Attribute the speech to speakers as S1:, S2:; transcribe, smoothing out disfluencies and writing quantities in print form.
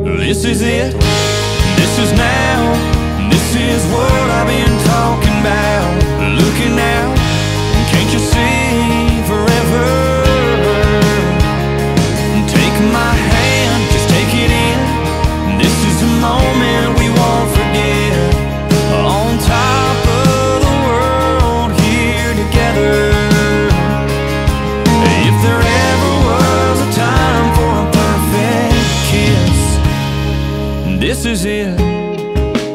S1: This is it, this is now, this is what I've been talking about.